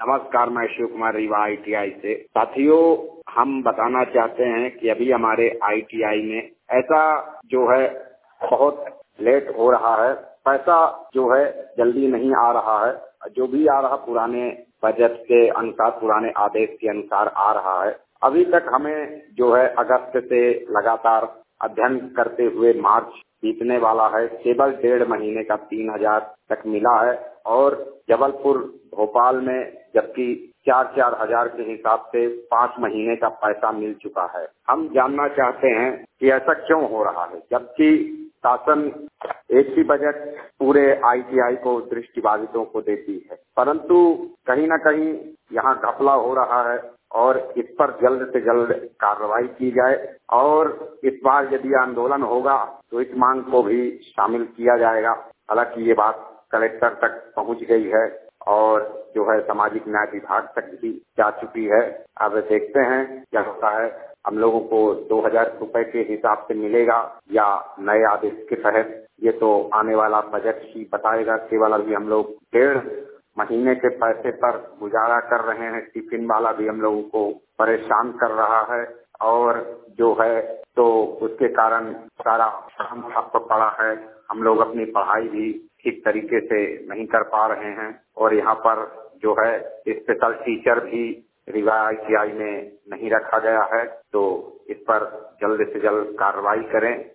नमस्कार, मैं शिव कुमार रीवा ITI से। साथियों, हम बताना चाहते हैं कि अभी हमारे ITI में ऐसा जो है बहुत लेट हो रहा है, पैसा जो है जल्दी नहीं आ रहा है। जो भी आ रहा पुराने बजट के अनुसार, पुराने आदेश के अनुसार आ रहा है। अभी तक हमें जो है अगस्त से लगातार अध्ययन करते हुए मार्च बीतने वाला है, केवल 1.5 महीने का 3,000 तक मिला है और जबलपुर भोपाल में जबकि 4-4 हजार के हिसाब से 5 महीने का पैसा मिल चुका है। हम जानना चाहते हैं कि ऐसा क्यों हो रहा है, जबकि शासन एक ही बजट पूरे ITI को दृष्टिबाधितों को देती है, परंतु कहीं न कहीं यहाँ घपला हो रहा है और इस पर जल्द से जल्द कार्रवाई की जाए और इस बार यदि आंदोलन होगा तो इस मांग को भी शामिल किया जाएगा। हालांकि ये बात कलेक्टर तक पहुंच गई है और जो है सामाजिक न्याय विभाग तक भी जा चुकी है। अब देखते हैं क्या होता है। हम लोगों को 2,000 रुपए के हिसाब से मिलेगा या नए आदेश के तहत, ये तो आने वाला बजट ही बताएगा। केवल अभी हम लोग 1.5 महीने के पैसे पर गुजारा कर रहे हैं। टिफिन वाला भी हम लोगों को परेशान कर रहा है और जो है तो उसके कारण सारा काम ठप पड़ा है। हम लोग अपनी पढ़ाई भी ठीक तरीके से नहीं कर पा रहे हैं और यहाँ पर जो है स्पेशल टीचर भी रीवा ITI में नहीं रखा गया है। तो इस पर जल्द से जल्द कार्रवाई करें